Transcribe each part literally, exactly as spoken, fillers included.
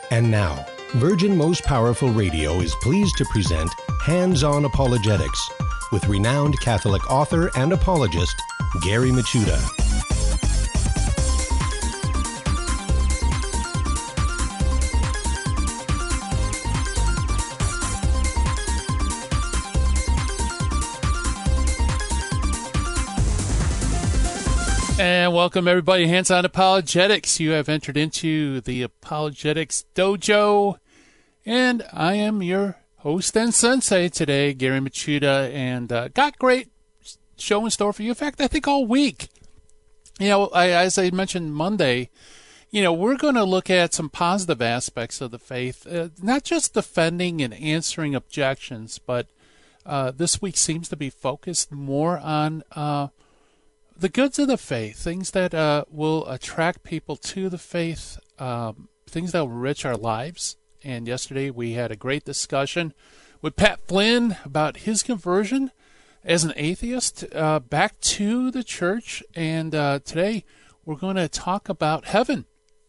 And now, Virgin Most Powerful Radio is pleased to present Hands-On Apologetics with renowned Catholic author and apologist, Gary Michuta. And welcome, everybody, Hands-On Apologetics. You have entered into the Apologetics Dojo, and I am your host and sensei today, Gary Michuta, and uh, got great show in store for you. In fact, I think all week. You know, I, as I mentioned Monday, you know, we're going to look at some positive aspects of the faith, uh, not just defending and answering objections, but uh, this week seems to be focused more on uh, the goods of the faith, things that uh, will attract people to the faith, um, things that will enrich our lives. And yesterday we had a great discussion with Pat Flynn about his conversion as an atheist uh, back to the church. And uh, today we're going to talk about heaven.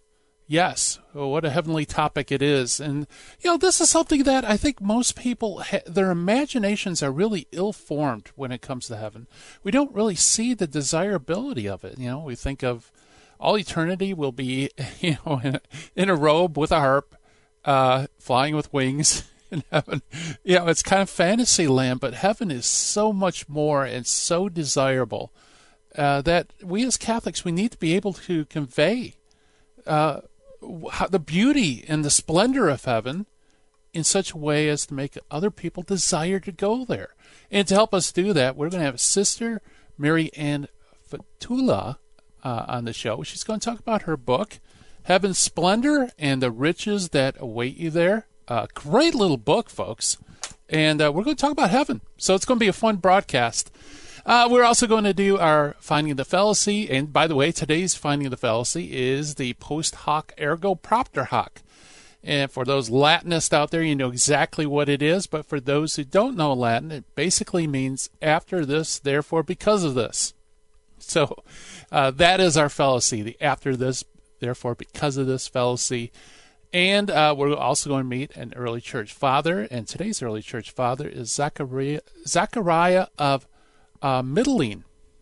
Yes, oh, what a heavenly topic it is. And, you know, this is something that I think most people, ha- their imaginations are really ill-formed when it comes to heaven. We don't really see the desirability of it. You know, we think of all eternity will be, you know, in a, in a robe with a harp, uh, flying with wings in heaven. You know, it's kind of fantasy land, but heaven is so much more and so desirable uh, that we as Catholics, we need to be able to convey uh How, the beauty and the splendor of heaven in such a way as to make other people desire to go there. And to help us do that, we're going to have Sister Mary Ann Fatula uh, on the show. She's going to talk about her book, Heaven's Splendor and the Riches That Await You There. Uh, great little book, folks. And uh, we're going to talk about heaven. So it's going to be a fun broadcast. Uh, we're also going to do our Finding the Fallacy. And by the way, today's Finding the Fallacy is the post hoc ergo propter hoc. And for those Latinists out there, you know exactly what it is. But for those who don't know Latin, it basically means after this, therefore, because of this. So uh, that is our fallacy, the after this, therefore, because of this fallacy. And uh, we're also going to meet an early church father. And today's early church father is Zachariah, Zachariah of Uh, Middling.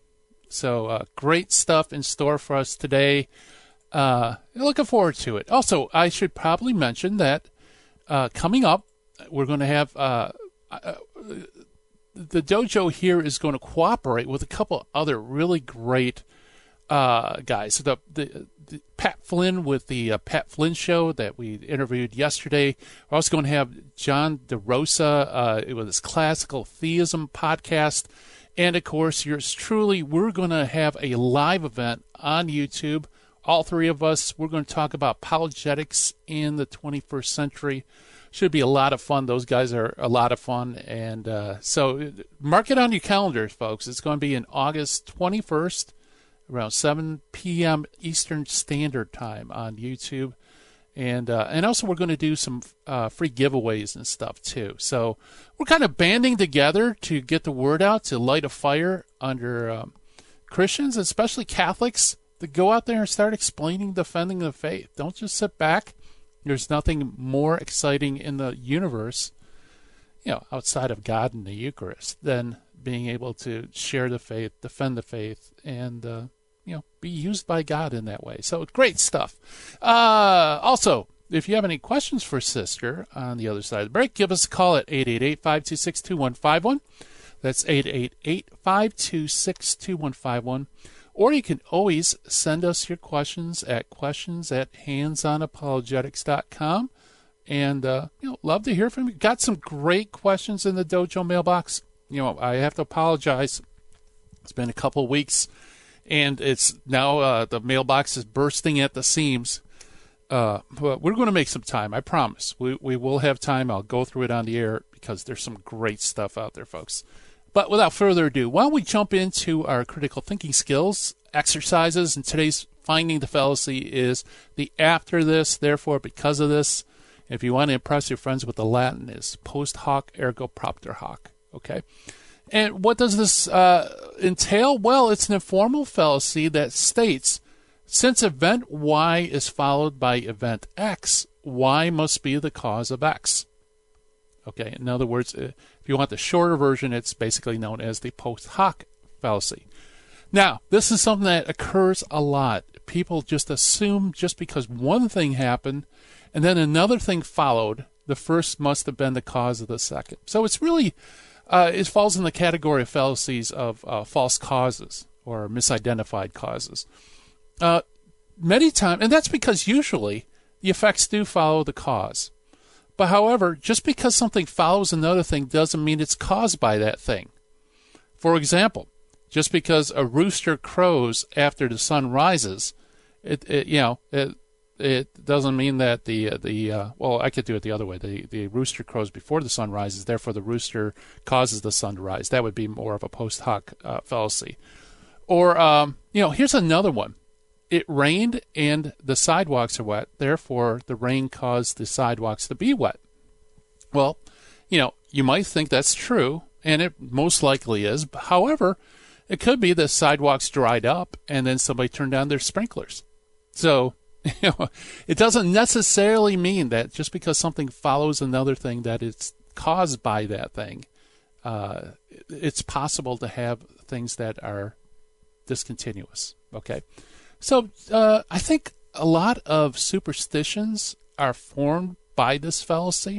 So uh, great stuff in store for us today. Uh, looking forward to it. Also, I should probably mention that uh, coming up, we're going to have uh, uh, the dojo here is going to cooperate with a couple other really great uh, guys. So the, the, the Pat Flynn with the uh, Pat Flynn Show that we interviewed yesterday. We're also going to have John DeRosa uh, with his Classical Theism podcast. And, of course, yours truly, we're going to have a live event on YouTube. All three of us, we're going to talk about apologetics in the twenty-first century. Should be a lot of fun. Those guys are a lot of fun. And uh, so mark it on your calendars, folks. It's going to be on August twenty-first, around seven p.m. Eastern Standard Time on YouTube. And uh, and also we're going to do some uh, free giveaways and stuff, too. So we're kind of banding together to get the word out, to light a fire under um, Christians, especially Catholics, to go out there and start explaining, defending the faith. Don't just sit back. There's nothing more exciting in the universe, you know, outside of God and the Eucharist, than being able to share the faith, defend the faith, and uh you know, be used by God in that way. So great stuff. Uh, also, if you have any questions for Sister on the other side of the break, give us a call at eight eight eight, five two six, two one five one. That's eight eight eight, five two six, two one five one. Or you can always send us your questions at questions at hands on apologetics dot com. And, uh, you know, love to hear from you. Got some great questions in the dojo mailbox. You know, I have to apologize. It's been a couple weeks. And it's now uh, the mailbox is bursting at the seams. Uh, but we're going to make some time, I promise. We we will have time. I'll go through it on the air because there's some great stuff out there, folks. But without further ado, why don't we jump into our critical thinking skills exercises? And today's Finding the Fallacy is the after this, therefore, because of this. If you want to impress your friends with the Latin, is post hoc ergo propter hoc. Okay? And what does this uh, entail? Well, it's an informal fallacy that states, since event Y is followed by event X, Y must be the cause of X. Okay, in other words, if you want the shorter version, it's basically known as the post hoc fallacy. Now, this is something that occurs a lot. People just assume just because one thing happened and then another thing followed, the first must have been the cause of the second. So it's really, uh, it falls in the category of fallacies of uh, false causes or misidentified causes. Uh, many times, and that's because usually the effects do follow the cause. But however, just because something follows another thing doesn't mean it's caused by that thing. For example, just because a rooster crows after the sun rises, it, it you know it it doesn't mean that the the uh, well I could do it the other way. The the rooster crows before the sun rises, therefore the rooster causes the sun to rise. That would be more of a post hoc uh, fallacy. Or um, you know, here's another one. It rained and the sidewalks are wet, therefore the rain caused the sidewalks to be wet. Well, you know, you might think that's true, and it most likely is. However, it could be the sidewalks dried up and then somebody turned on their sprinklers. So, you know, it doesn't necessarily mean that just because something follows another thing that it's caused by that thing. Uh, it's possible to have things that are discontinuous. Okay. So uh, I think a lot of superstitions are formed by this fallacy.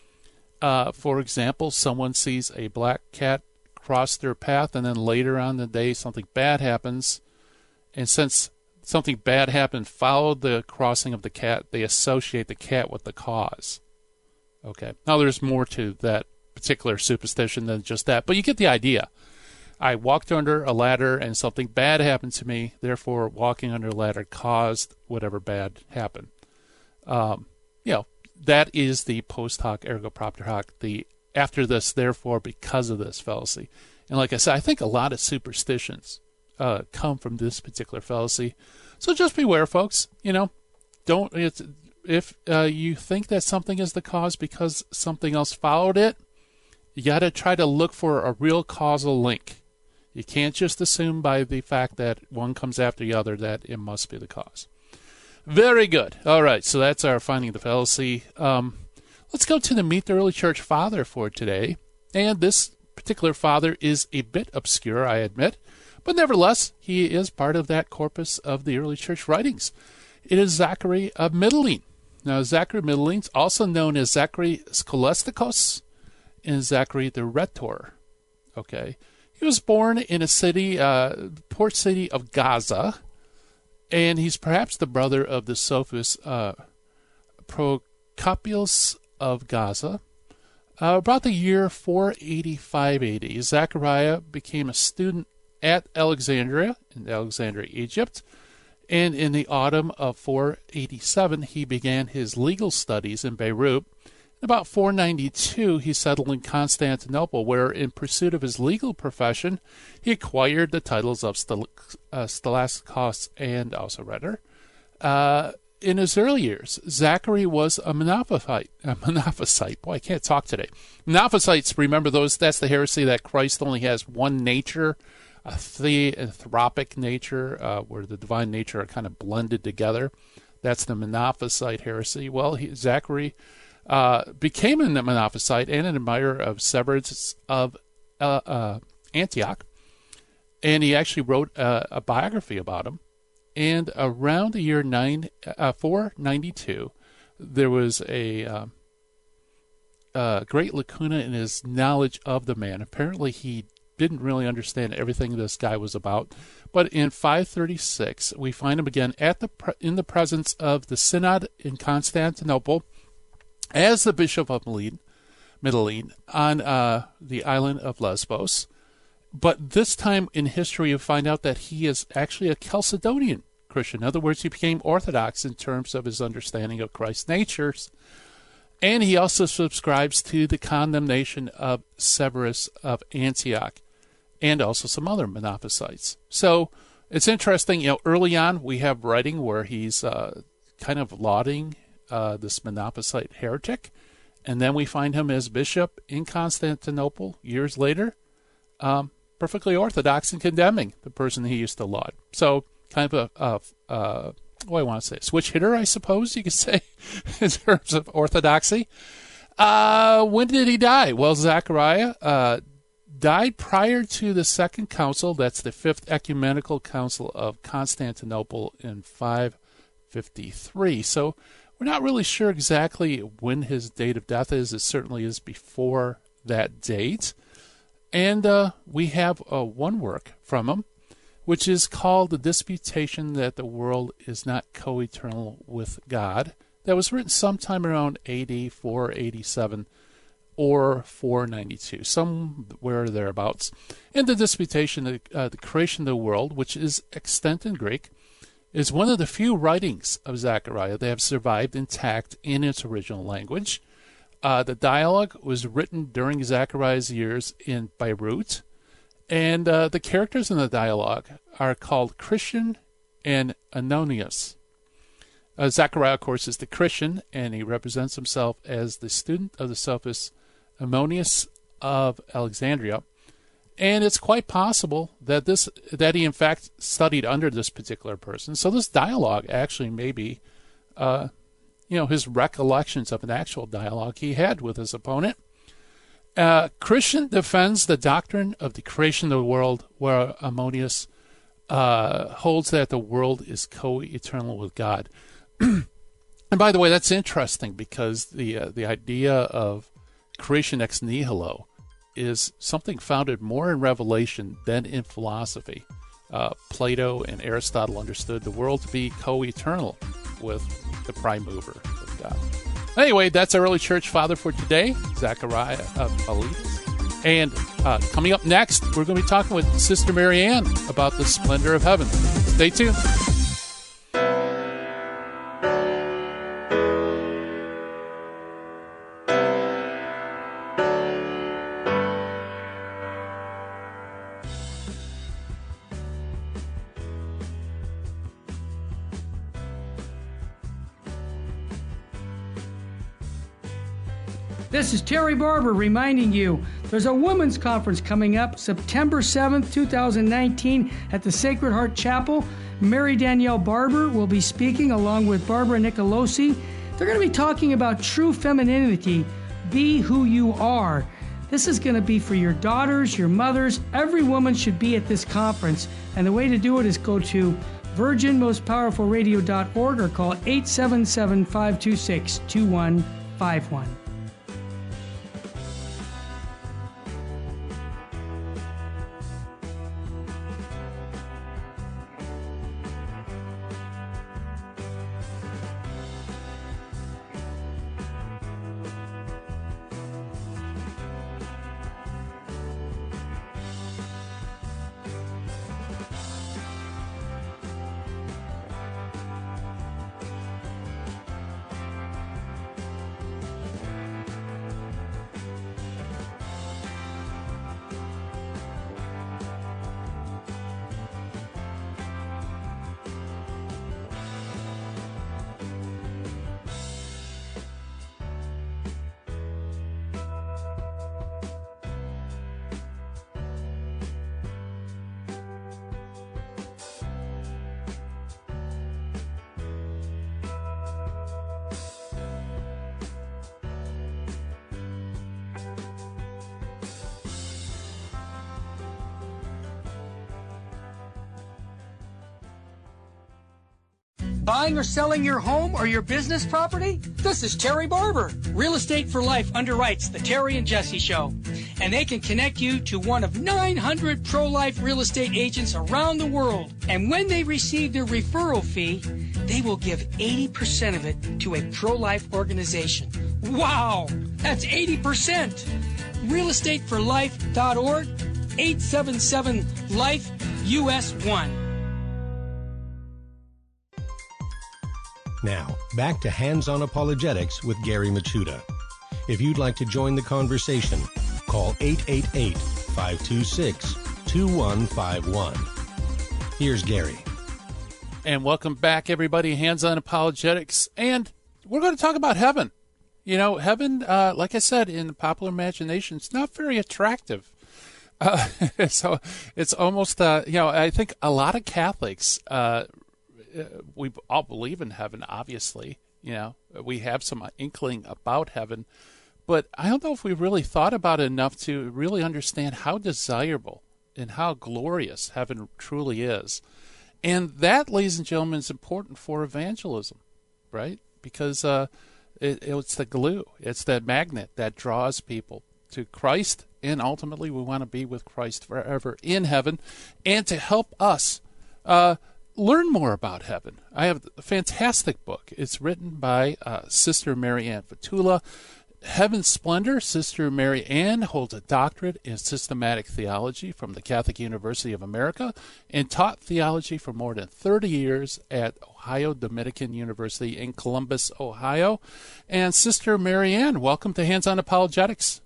Uh, for example, someone sees a black cat cross their path, and then later on in the day something bad happens. And since something bad happened followed the crossing of the cat, they associate the cat with the cause. Okay. Now there's more to that particular superstition than just that, but you get the idea. I walked under a ladder and something bad happened to me. Therefore, walking under a ladder caused whatever bad happened. Um, you know, that is the post hoc ergo propter hoc, the after this, therefore, because of this fallacy. And like I said, I think a lot of superstitions uh, come from this particular fallacy. So just beware, folks. You know, don't it's, if uh, you think that something is the cause because something else followed it, you got to try to look for a real causal link. You can't just assume by the fact that one comes after the other that it must be the cause. Very good. All right, so that's our finding the fallacy. Um, let's go to the Meet the Early Church Father for today. And this particular father is a bit obscure, I admit, but nevertheless, he is part of that corpus of the early church writings. It is Zachary of Mytilene. Now, Zachary of Mytilene, also known as Zachary Scholasticos and Zachary the Rhetor. Okay. He was born in a city, uh, port city of Gaza, and he's perhaps the brother of the sophist uh, Procopius of Gaza. Uh, about the year four eighty-five A D, Zechariah became a student at Alexandria, in Alexandria, Egypt, and in the autumn of four eighty-seven, he began his legal studies in Beirut. About four ninety-two, he settled in Constantinople, where, in pursuit of his legal profession, he acquired the titles of Stel- uh, Scholasticos and also Rhetor. Uh, in his early years, Zachary was a Monophysite. A Monophysite. Boy, I can't talk today. Monophysites, remember those? That's the heresy that Christ only has one nature, a theanthropic nature, uh, where the divine nature are kind of blended together. That's the Monophysite heresy. Well, he, Zachary Uh, became a Monophysite and an admirer of Severus of uh, uh, Antioch, and he actually wrote uh, a biography about him. And around the year nine, uh, four ninety-two, there was a uh, uh, great lacuna in his knowledge of the man. Apparently, he didn't really understand everything this guy was about. But in five thirty-six, we find him again at the pre- in the presence of the Synod in Constantinople, as the Bishop of Mytilene on uh, the island of Lesbos. But this time in history, you find out that he is actually a Chalcedonian Christian. In other words, he became Orthodox in terms of his understanding of Christ's natures. And he also subscribes to the condemnation of Severus of Antioch and also some other Monophysites. So it's interesting, you know, early on we have writing where he's uh, kind of lauding Uh, this Monophysite heretic, and then we find him as bishop in Constantinople years later, um, perfectly orthodox in condemning the person he used to laud. So kind of a, a, a what do I want to say, switch hitter, I suppose you could say, in terms of orthodoxy. Uh, when did he die? Well, Zechariah uh, died prior to the Second Council. That's the Fifth Ecumenical Council of Constantinople in five fifty-three. So we're not really sure exactly when his date of death is. It certainly is before that date. And uh, we have uh, one work from him, which is called The Disputation That the World is Not Co-Eternal with God. That was written sometime around A D four eighty-seven or four ninety-two, somewhere thereabouts. And the Disputation, uh, the creation of the world, which is extant in Greek, is one of the few writings of Zechariah that have survived intact in its original language. Uh, the dialogue was written during Zechariah's years in Beirut, and uh, the characters in the dialogue are called Christian and Ananias. Uh, Zechariah, of course, is the Christian, and he represents himself as the student of the sophist Ammonius of Alexandria. And it's quite possible that this that he, in fact, studied under this particular person. So this dialogue actually may be, uh, you know, his recollections of an actual dialogue he had with his opponent. Uh, Christian defends the doctrine of the creation of the world, where Ammonius uh, holds that the world is co-eternal with God. And by the way, that's interesting because the uh, the idea of creation ex nihilo is something founded more in Revelation than in philosophy. Uh, Plato and Aristotle understood the world to be co-eternal with the prime mover, with God. Anyway, that's our early church father for today, Zechariah of Miletus. And uh, coming up next, we're going to be talking with Sister Mary Ann about the splendor of heaven. Stay tuned. This is Terry Barber reminding you there's a women's conference coming up September seventh, twenty nineteen at the Sacred Heart Chapel. Mary Danielle Barber will be speaking along with Barbara Nicolosi. They're going to be talking about true femininity, be who you are. This is going to be for your daughters, your mothers. Every woman should be at this conference. And the way to do it is go to virgin most powerful radio dot org or call eight seven seven, five two six, two one five one. Buying or selling your home or your business property? This is Terry Barber. Real Estate for Life underwrites the Terry and Jesse Show. And they can connect you to one of nine hundred pro-life real estate agents around the world. And when they receive their referral fee, they will give eighty percent of it to a pro-life organization. Wow! That's eighty percent! real estate for life dot org, eight seven seven, life U S one. Now, back to Hands-On Apologetics with Gary Michuta. If you'd like to join the conversation, call eight eight eight, five two six, two one five one. Here's Gary. And welcome back, everybody. Hands-On Apologetics. And we're going to talk about heaven. You know, heaven, uh, like I said, in the popular imagination, it's not very attractive. Uh, so it's almost, uh, you know, I think a lot of Catholics uh, uh, we all believe in heaven, obviously. You know, we have some inkling about heaven, but I don't know if we really thought about it enough to really understand how desirable and how glorious heaven truly is. And that, ladies and gentlemen, is important for evangelism, right? Because uh, it, it's the glue. It's that magnet that draws people to Christ, and ultimately we want to be with Christ forever in heaven, and to help us uh, learn more about heaven. I have a fantastic book. It's written by uh, Sister Mary Ann Fatula. Heaven's Splendor. Sister Mary Ann holds a doctorate in systematic theology from the Catholic University of America and taught theology for more than thirty years at Ohio Dominican University in Columbus, Ohio. And Sister Mary Ann, welcome to Hands-On Apologetics.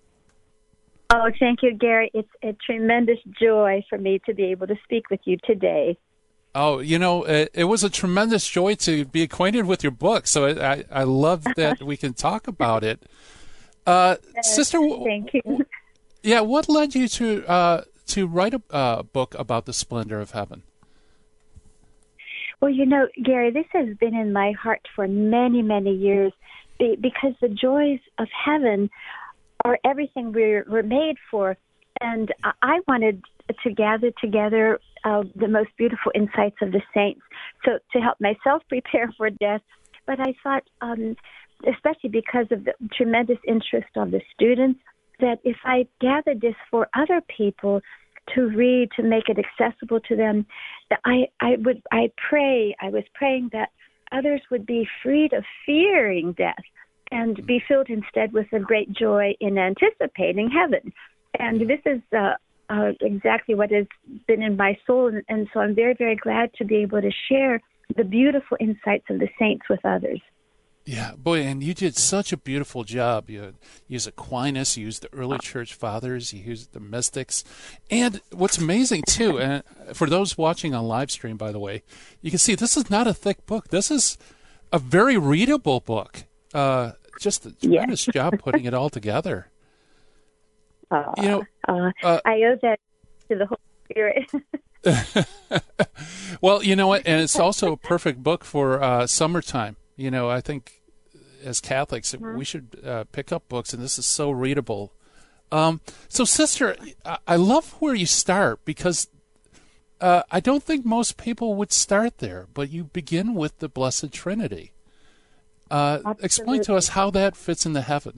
Oh, thank you, Gary. It's a tremendous joy for me to be able to speak with you today. Oh, you know, it, it was a tremendous joy to be acquainted with your book. So I, I, I love that we can talk about it. Uh, yes, Sister, thank you. Yeah, what led you to uh, to write a uh, book about the splendor of heaven? Well, you know, Gary, this has been in my heart for many, many years because the joys of heaven are everything we're, we're made for. And I wanted to gather together uh, the most beautiful insights of the saints, so to help myself prepare for death. But I thought, um, especially because of the tremendous interest of the students, that if I gathered this for other people to read, to make it accessible to them, that I, I would, I pray, I was praying that others would be freed of fearing death and be filled instead with a great joy in anticipating heaven. And this is uh, uh, exactly what has been in my soul, and, and so I'm very, very glad to be able to share the beautiful insights of the saints with others. Yeah, boy, and you did such a beautiful job. You used Aquinas, you used the early church fathers, you used the mystics. And what's amazing, too, and for those watching on live stream, by the way, you can see this is not a thick book. This is a very readable book. Uh, just a tremendous yes. job putting it all together. Uh, you know, uh, uh, I owe that to the Holy Spirit. Well, you know what? And it's also a perfect book for uh, summertime. You know, I think as Catholics, mm-hmm. we should uh, pick up books, and this is so readable. Um, so, Sister, I love where you start because uh, I don't think most people would start there, but you begin with the Blessed Trinity. Uh, explain to us how that fits into heaven.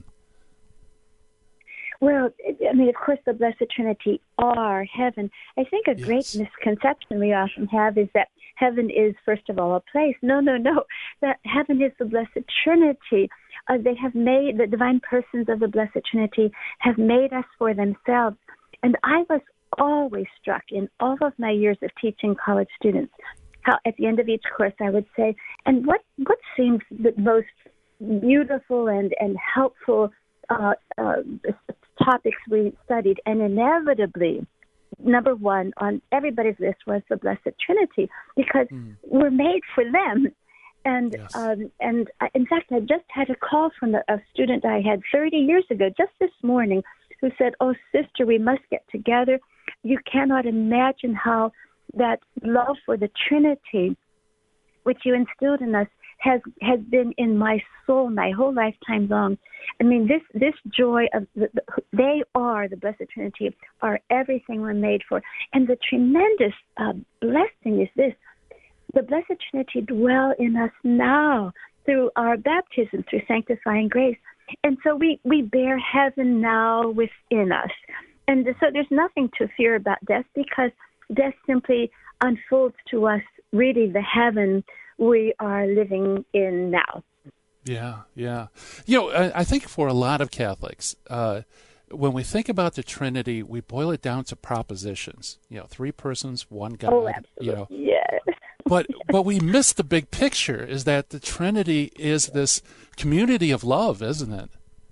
Well, I mean, of course, the Blessed Trinity are heaven. I think a yes. great misconception we often have is that heaven is, first of all, a place. No, no, no. That heaven is the Blessed Trinity. Uh, they have made, the divine persons of the Blessed Trinity have made us for themselves. And I was always struck in all of my years of teaching college students how at the end of each course I would say, and what, what seems the most beautiful and, and helpful uh, uh, topics we studied, and inevitably, number one on everybody's list was the Blessed Trinity, because mm. we're made for them. And yes. um, and I, in fact, I just had a call from a, a student I had thirty years ago, just this morning, who said, "Oh, sister, we must get together. You cannot imagine how that love for the Trinity, which you instilled in us, has has been in my soul my whole lifetime long. I mean, this this joy of the, the, they are the Blessed Trinity, are everything we're made for. And the tremendous uh, blessing is this: the Blessed Trinity dwell in us now through our baptism, through sanctifying grace, and so we we bear heaven now within us. And so there's nothing to fear about death, because death simply unfolds to us really the heaven we are living in now. Yeah, yeah. You know, I, I think for a lot of Catholics, uh, when we think about the Trinity, we boil it down to propositions. You know, three persons, one God. Oh, absolutely. You know. Yes. But but we miss the big picture, is that the Trinity is this community of love, isn't it?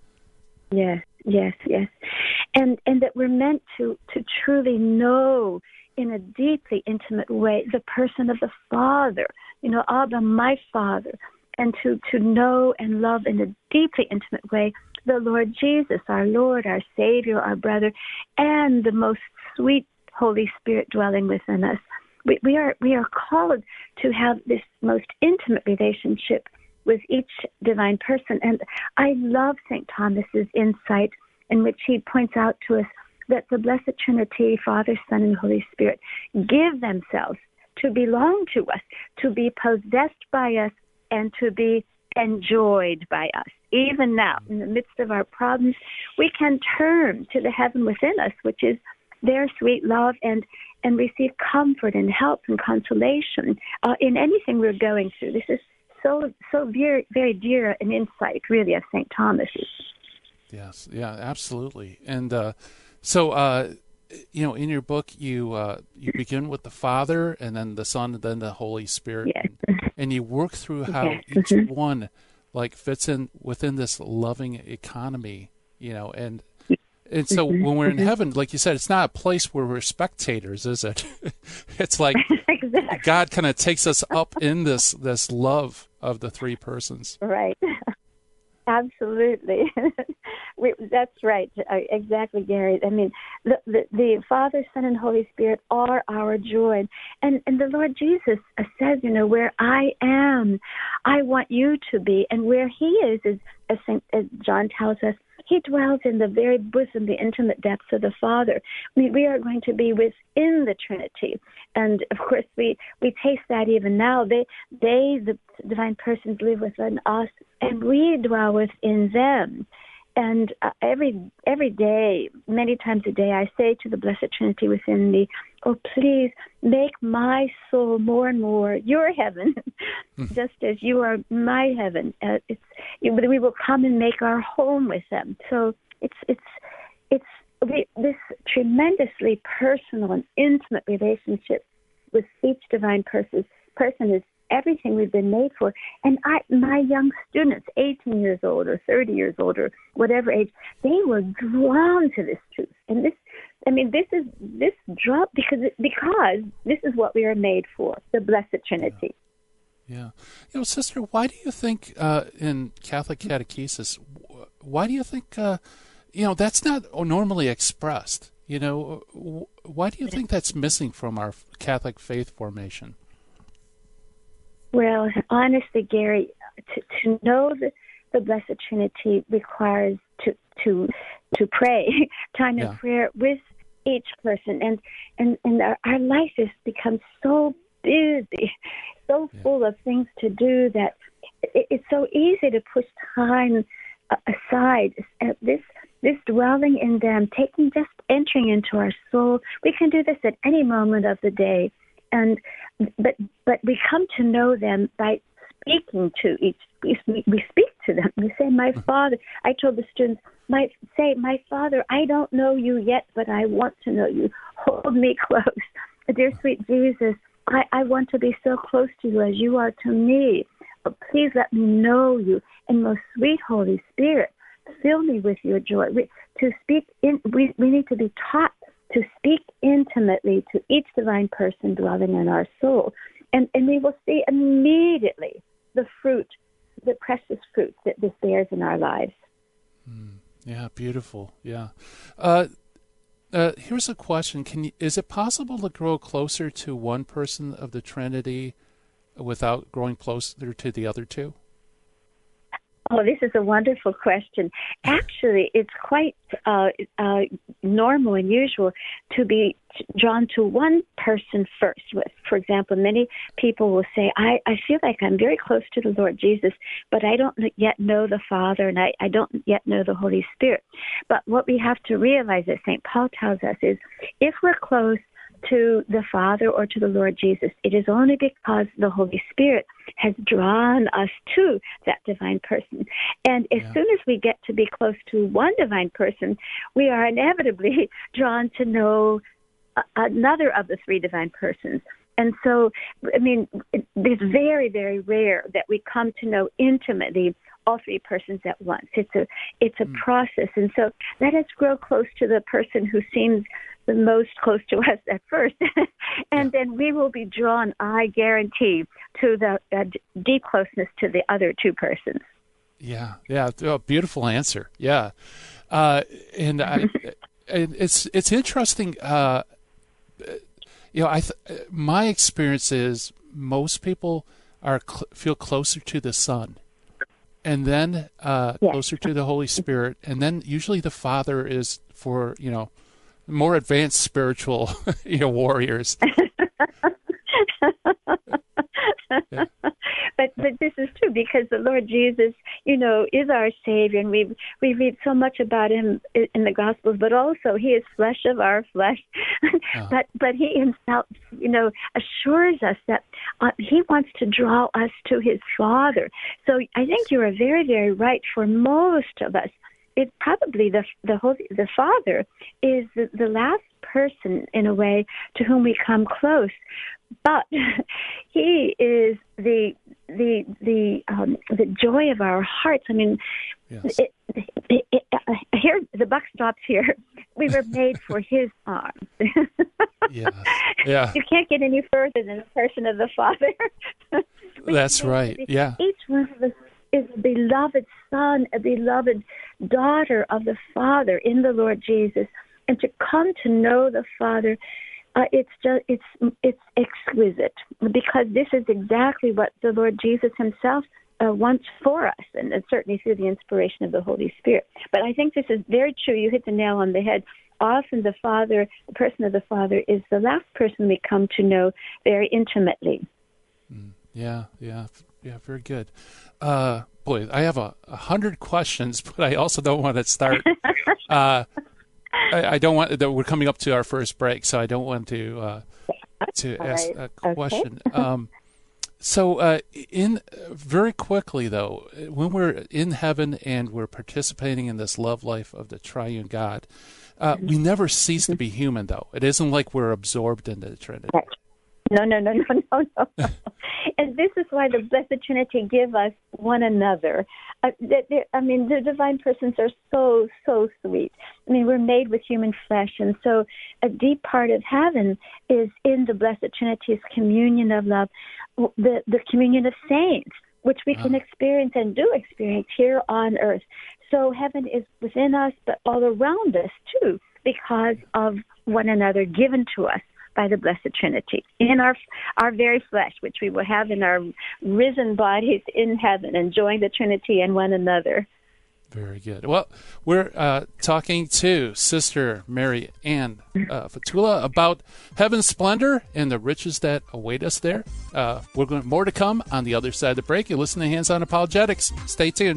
Yes, yes, yes. And and that we're meant to, to truly know in a deeply intimate way the person of the Father, you know, Abba, my Father, and to, to know and love in a deeply intimate way the Lord Jesus, our Lord, our Savior, our brother, and the most sweet Holy Spirit dwelling within us. we, we are we are called to have this most intimate relationship with each divine person. And I love Saint Thomas's insight in which he points out to us that the Blessed Trinity, Father, Son, and Holy Spirit, give themselves to belong to us, to be possessed by us, and to be enjoyed by us. Even now, in the midst of our problems, we can turn to the heaven within us, which is their sweet love, and, and receive comfort and help and consolation uh, in anything we're going through. This is so so very, very dear an insight, really, of Saint Thomas's. Yes, yeah, absolutely. And uh, so, uh, you know, in your book, you uh, you begin with the Father, and then the Son, and then the Holy Spirit, Yes. and, and you work through how Yes. each Mm-hmm. one like fits in within this loving economy, you know, and and so Mm-hmm. when we're in heaven, like you said, it's not a place where we're spectators, is it? It's like Exactly. God kind of takes us up in this this love of the three persons. Right. Absolutely. we, that's right. Uh, exactly, Gary. I mean, the, the, the Father, Son, and Holy Spirit are our joy. And, and the Lord Jesus says, you know, where I am, I want you to be. And where he is, is as, Saint, as John tells us, he dwells in the very bosom, the intimate depths of the Father. We, we are going to be within the Trinity. And, of course, we, we taste that even now. They, they, the divine persons, live within us, and we dwell within them. And uh, every every day, many times a day, I say to the Blessed Trinity within me, oh, please make my soul more and more your heaven, just as you are my heaven. Uh, it's we will come and make our home with them. So it's it's it's we, this tremendously personal and intimate relationship with each divine person person is everything we've been made for. And I, my young students, eighteen years old or thirty years old or whatever age, they were drawn to this truth. And this, I mean, this is this draw because because this is what we are made for, the Blessed Trinity. Yeah. yeah. You know, Sister, why do you think uh, in Catholic catechesis, why do you think, uh, you know, that's not normally expressed? You know, why do you think that's missing from our Catholic faith formation? Well, honestly, Gary, to, to know the, the Blessed Trinity requires to to to pray, time Yeah. of prayer with each person, and and and our, our life has become so busy, so Yeah. full of things to do that it, it's so easy to push time uh, aside. Uh, this this dwelling in them, taking just entering into our soul, we can do this at any moment of the day. And but but we come to know them by speaking to each. We, we speak to them. We say, "My Father." I told the students, "My say, my Father, I don't know you yet, but I want to know you. Hold me close, dear sweet Jesus. I, I want to be so close to you as you are to me. But please let me know you. And most sweet Holy Spirit, fill me with your joy." We, to speak in, we we need to be taught to speak intimately to each divine person dwelling in our soul. And, and we will see immediately the fruit, the precious fruit that this bears in our lives. Mm, yeah, beautiful. Yeah. Uh, uh, here's a question. Can you, is it possible to grow closer to one person of the Trinity without growing closer to the other two? Oh, this is a wonderful question. Actually, it's quite uh, uh, normal and usual to be drawn to one person first. For example, many people will say, I, I feel like I'm very close to the Lord Jesus, but I don't yet know the Father, and I, I don't yet know the Holy Spirit. But what we have to realize, as Saint Paul tells us, is if we're close to the Father or to the Lord Jesus, it is only because the Holy Spirit has drawn us to that divine person. And as Yeah. soon as we get to be close to one divine person, we are inevitably drawn to know a- another of the three divine persons. And so, I mean, it, it's very, very rare that we come to know intimately all three persons at once. It's a it's a mm. process. And so let us grow close to the person who seems the most close to us at first. and yeah. then we will be drawn, I guarantee, to the uh, deep closeness to the other two persons. Yeah, yeah, oh, beautiful answer. Yeah. Uh, and I, it's it's interesting, uh, you know, I th- my experience is most people are cl- feel closer to the Son, and then uh, Yes. closer to the Holy Spirit, and then usually the Father is for, you know, more advanced spiritual you know, warriors. Yeah. But but this is true because the Lord Jesus, you know, is our Savior, and we we read so much about Him in the Gospels. But also, He is flesh of our flesh. Uh-huh. But but He Himself, you know, assures us that uh, He wants to draw us to His Father. So I think you are very very right. For most of us, it's probably the the Holy the Father is the, the last person in a way to whom we come close. But He is the the the um, the joy of our hearts. I mean, yes. it, it, it, uh, here the buck stops here. We were made for His arms. Yes. Yeah. You can't get any further than the person of the Father. That's right. Be, yeah. Each one of us is a beloved son, a beloved daughter of the Father in the Lord Jesus, and to come to know the Father. Uh, it's just it's it's exquisite because this is exactly what the Lord Jesus Himself uh, wants for us, and, and certainly through the inspiration of the Holy Spirit. But I think this is very true. You hit the nail on the head. Often the Father, the person of the Father, is the last person we come to know very intimately. Mm, yeah, yeah, yeah. Very good. Uh, boy, I have a, a hundred questions, but I also don't want to start. uh, I, I don't want that. We're coming up to our first break, so I don't want to uh, to All ask right. a question. Okay. um, so, uh, in very quickly though, when we're in heaven and we're participating in this love life of the Triune God, uh, we never cease to be human. Though it isn't like we're absorbed into the Trinity. No, no, no, no, no, no. And this is why the Blessed Trinity give us one another. Uh, they, they, I mean, the divine persons are so, so sweet. I mean, we're made with human flesh, and so a deep part of heaven is in the Blessed Trinity's communion of love, the, the communion of saints, which we can experience and do experience here on earth. So heaven is within us, but all around us, too, because of one another given to us by the Blessed Trinity in our our very flesh, which we will have in our risen bodies in heaven, enjoying the Trinity and one another. Very good. Well, we're uh, talking to Sister Mary Ann uh, Fatula about heaven's splendor and the riches that await us there. Uh, we're going more to come on the other side of the break. You're listening to Hands On Apologetics. Stay tuned.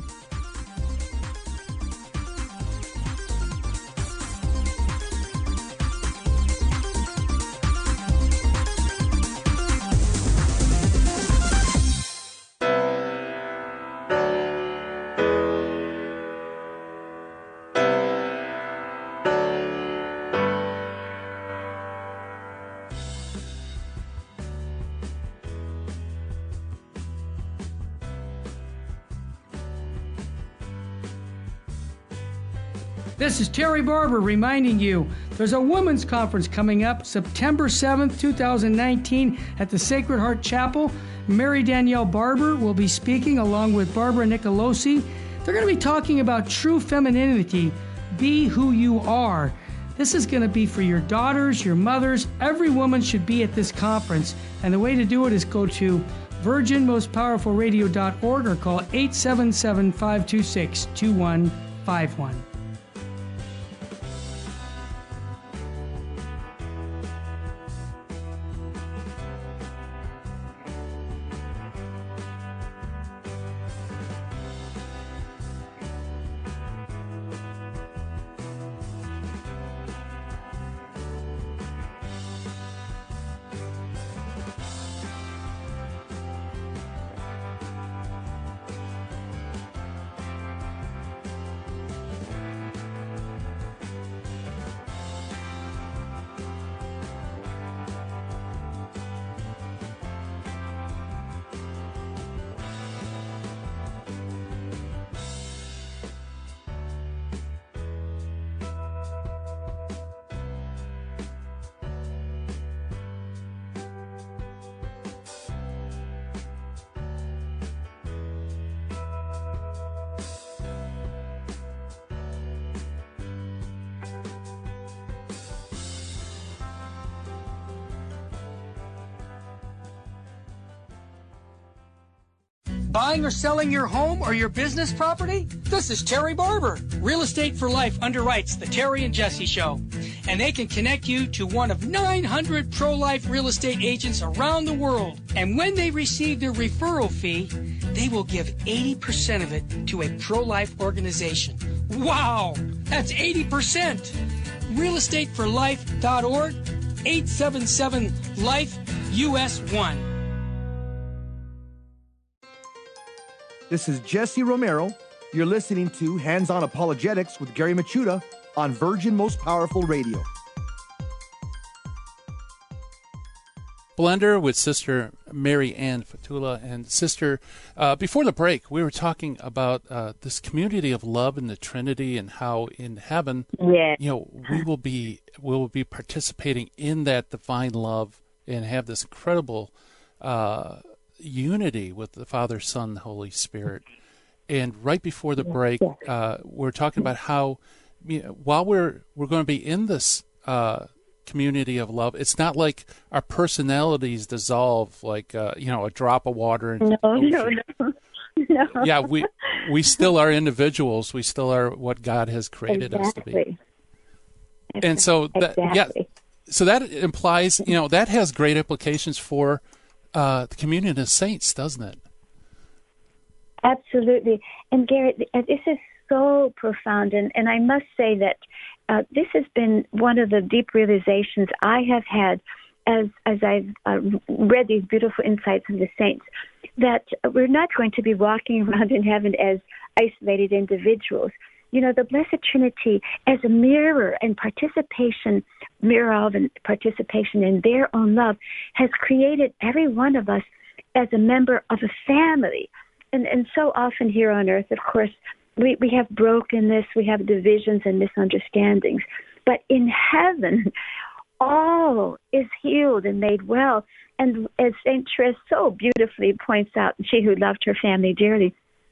This is Terry Barber reminding you there's a women's conference coming up September seventh, twenty nineteen at the Sacred Heart Chapel. Mary Danielle Barber will be speaking along with Barbara Nicolosi. They're going to be talking about true femininity, be who you are. This is going to be for your daughters, your mothers. Every woman should be at this conference. And the way to do it is go to virgin most powerful radio dot org or call eight seven seven, five two six, two one five one. Buying or selling your home or your business property? This is Terry Barber. Real Estate for Life underwrites the Terry and Jesse Show. And they can connect you to one of nine hundred pro-life real estate agents around the world. And when they receive their referral fee, they will give eighty percent of it to a pro-life organization. Wow! That's eighty percent! real estate for life dot org, eight seven seven, life, U S one. This is Jesse Romero. You're listening to Hands-On Apologetics with Gary Machuda on Virgin Most Powerful Radio. Blender with Sister Mary Ann Fatula. And Sister, uh, before the break, we were talking about uh, this community of love in the Trinity and how in heaven, yeah. you know, we will be we will be participating in that divine love and have this incredible uh, unity with the Father, Son, and Holy Spirit. And right before the break, uh, we're talking about how, you know, while we're we're going to be in this uh, community of love, it's not like our personalities dissolve like uh, you know, a drop of water into no, the ocean. No, no, no. Yeah, we we still are individuals. We still are what God has created exactly. us to be. And so that exactly. yeah, so that implies, you know, that has great implications for uh, the communion of saints, doesn't it? Absolutely. And Garrett, this is so profound. And, and I must say that uh, this has been one of the deep realizations I have had as, as I've uh, read these beautiful insights of the saints, that we're not going to be walking around in heaven as isolated individuals. You know, the Blessed Trinity as a mirror and participation, mirror of and participation in their own love has created every one of us as a member of a family. And and so often here on earth, of course, we, we have brokenness, we have divisions and misunderstandings. But in heaven, all is healed and made well. And as Saint Therese so beautifully points out, she who loved her family dearly,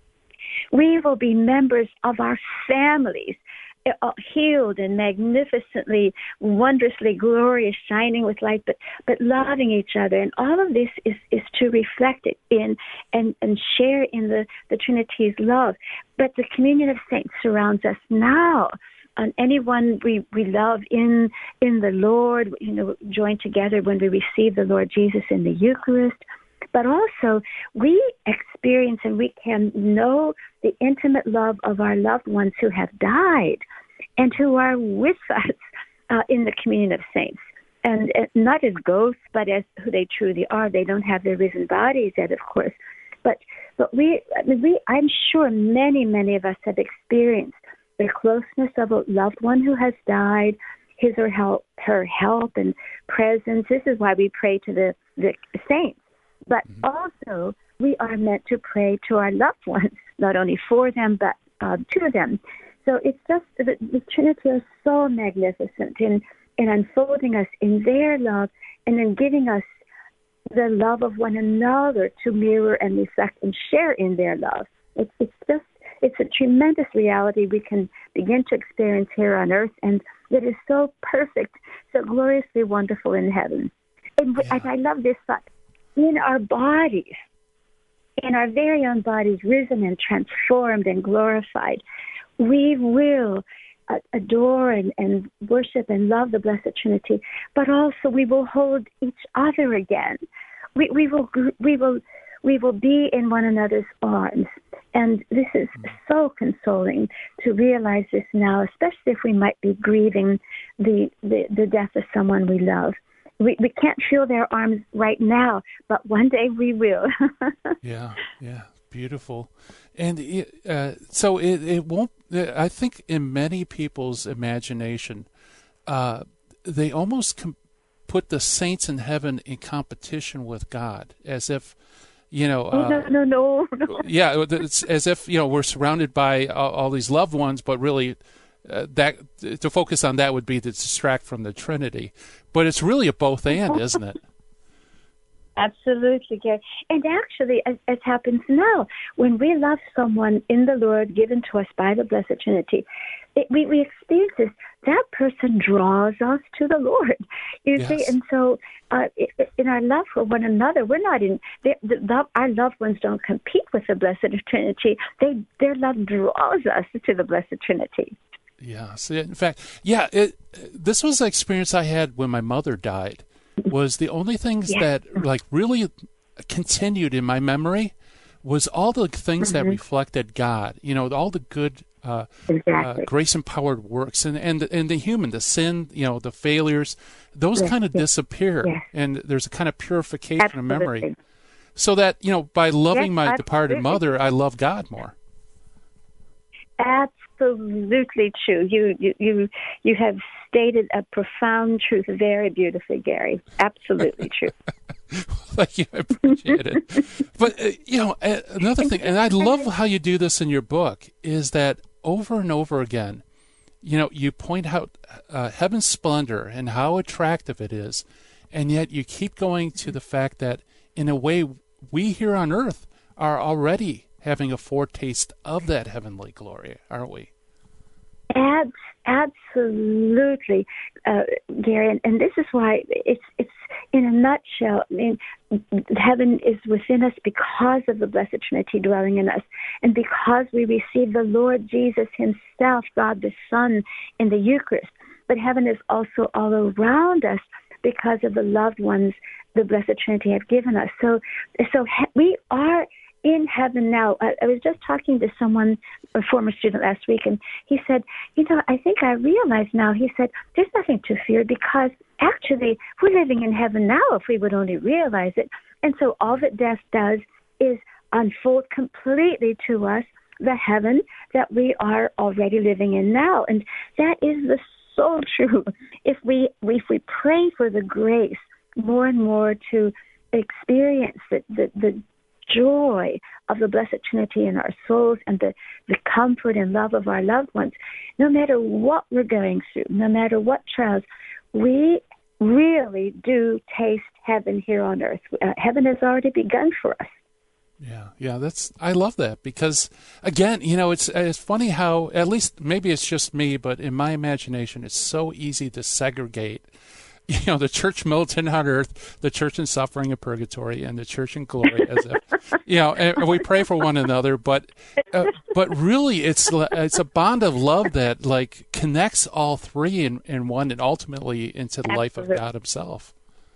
we will be members of our families, uh, healed and magnificently, wondrously glorious, shining with light, but but loving each other. And all of this is, is to reflect it in and, and share in the, the Trinity's love. But the communion of saints surrounds us now. And anyone we, we love in in the Lord, you know, joined together when we receive the Lord Jesus in the Eucharist. But also, we experience and we can know the intimate love of our loved ones who have died and who are with us uh, in the communion of saints. And uh, not as ghosts, but as who they truly are. They don't have their risen bodies yet, of course. But but we, I mean, we, I'm sure many, many of us have experienced the closeness of a loved one who has died, his or help, her help and presence. This is why we pray to the, the saints. But also, we are meant to pray to our loved ones, not only for them, but uh, to them. So it's just, the, the Trinity is so magnificent in, in unfolding us in their love and in giving us the love of one another to mirror and reflect and share in their love. It's, it's just, it's a tremendous reality we can begin to experience here on earth, and that is so perfect, so gloriously wonderful in heaven. And, yeah. and I love this thought. In our bodies, in our very own bodies, risen and transformed and glorified, we will uh, adore and, and worship and love the Blessed Trinity, but also we will hold each other again. We, we will we will we will be in one another's arms, and this is so consoling to realize this now, especially if we might be grieving the the, the death of someone we love. We we can't feel their arms right now, but one day we will. yeah, yeah, beautiful. And it, uh, so it, it won't, I think in many people's imagination, uh, they almost com- put the saints in heaven in competition with God, as if, you know. Oh, uh, no, no, no, no. Yeah, it's as if, you know, we're surrounded by all, all these loved ones, but really uh, that to focus on that would be to distract from the Trinity. But it's really a both and, isn't it? Absolutely, Gary. And actually, as, as happens now, when we love someone in the Lord given to us by the Blessed Trinity, it, we, we experience this. That person draws us to the Lord, you Yes. see. And so uh, in our love for one another, we're not in, the, the love, our loved ones don't compete with the Blessed Trinity. They, their love draws us to the Blessed Trinity. Yes. In fact, yeah, it, this was an experience I had when my mother died. Was the only things Yes. that like really continued in my memory was all the things Mm-hmm. that reflected God, you know, all the good uh, Exactly. uh, grace-empowered works, and, and, and the human, the sin, you know, the failures, those Yes, kind of yes, disappear, yes. and there's a kind of purification of memory. Absolutely. So that, you know, by loving Yes, my departed absolutely. mother, I love God more. Absolutely true. You, you, you, you have stated a profound truth very beautifully, Gary. Absolutely true. Thank you. I appreciate it. But, uh, you know, uh, another thing, and I love how you do this in your book, is that over and over again, you know, you point out uh, heaven's splendor and how attractive it is, and yet you keep going to the fact that, in a way, we here on earth are already having a foretaste of that heavenly glory, aren't we? Ab- absolutely, uh, Gary, and, and this is why it's it's in a nutshell. I mean, heaven is within us because of the Blessed Trinity dwelling in us, and because we receive the Lord Jesus Himself, God the Son, in the Eucharist. But heaven is also all around us because of the loved ones the Blessed Trinity have given us. So, so he- we are in heaven now. I, I was just talking to someone, a former student last week, and he said, you know, I think I realize now, he said, there's nothing to fear because actually we're living in heaven now if we would only realize it. And so all that death does is unfold completely to us the heaven that we are already living in now. And that is the so true. If we, if we pray for the grace more and more to experience the, the, the joy of the Blessed Trinity in our souls and the, the comfort and love of our loved ones, no matter what we're going through, no matter what trials, we really do taste heaven here on earth. Uh, heaven has already begun for us. Yeah, yeah, that's I love that because again, you know, it's it's funny how at least maybe it's just me, but in my imagination, it's so easy to segregate, you know, the church militant on earth, the church in suffering and purgatory, and the church in glory, as if, you know, and we pray for one another, but uh, but really, it's it's a bond of love that like connects all three in, in one, and ultimately into the life of God Himself.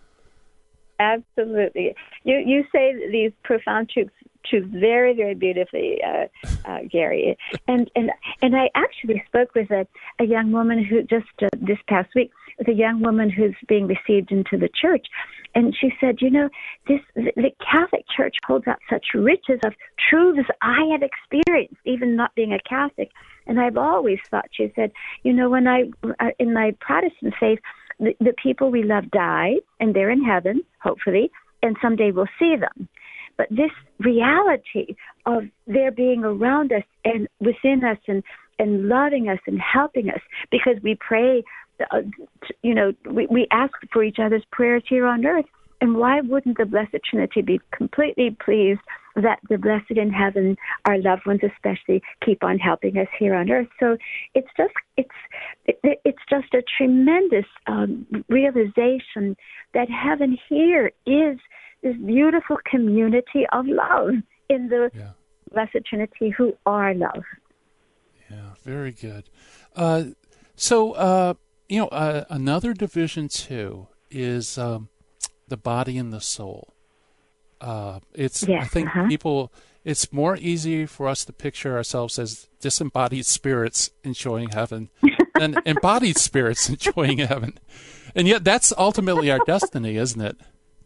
Absolutely. You you say these profound truths, truths very, very beautifully, uh, uh, Gary. And and and I actually spoke with a, a young woman who just uh, this past week, with a young woman who's being received into the church. And she said, you know, this the, the Catholic Church holds out such riches of truths I had experienced, even not being a Catholic. And I've always thought, she said, you know, when I, in my Protestant faith, The, the people we love die, and they're in heaven, hopefully, and someday we'll see them. But this reality of their being around us and within us and, and loving us and helping us, because we pray, uh, you know, we, we ask for each other's prayers here on earth. And why wouldn't the Blessed Trinity be completely pleased that the blessed in heaven, our loved ones especially, keep on helping us here on earth? So it's just it's it, it's just a tremendous um, realization that heaven here is this beautiful community of love in the Yeah. Blessed Trinity, who are love. Yeah, very good. Uh, so, uh, you know, uh, another division too is um, the body and the soul. Uh, it's Yes, I think uh-huh. people. It's more easy for us to picture ourselves as disembodied spirits enjoying heaven than embodied spirits enjoying heaven, and yet that's ultimately our destiny, isn't it?